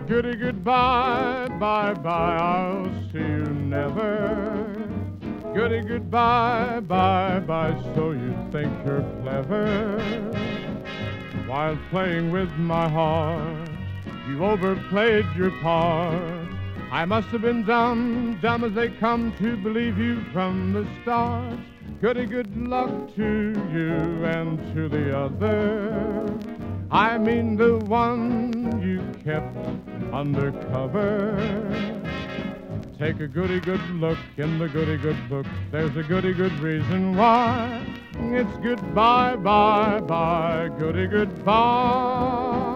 Goody goodbye, bye-bye, I'll see you never. Goody goodbye, bye-bye, so you think you're clever. While playing with my heart, you overplayed your part. I must have been dumb, dumb as they come to believe you from the start. Goody good luck to you and to the other. I mean the one you kept undercover. Take a goody good look in the goody good book. There's a goody good reason why. It's goodbye, bye, bye, goody goodbye.